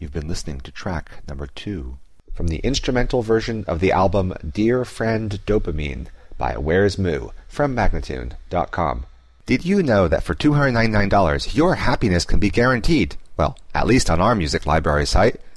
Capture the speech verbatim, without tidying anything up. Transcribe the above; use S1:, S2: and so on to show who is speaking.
S1: You've been listening to track number two from the instrumental version of the album Dear Friend Dopamine by Where's Moo from Magnatune dot com. Did you know that for two hundred ninety-nine dollars your happiness can be guaranteed? Well, at least on our music library site.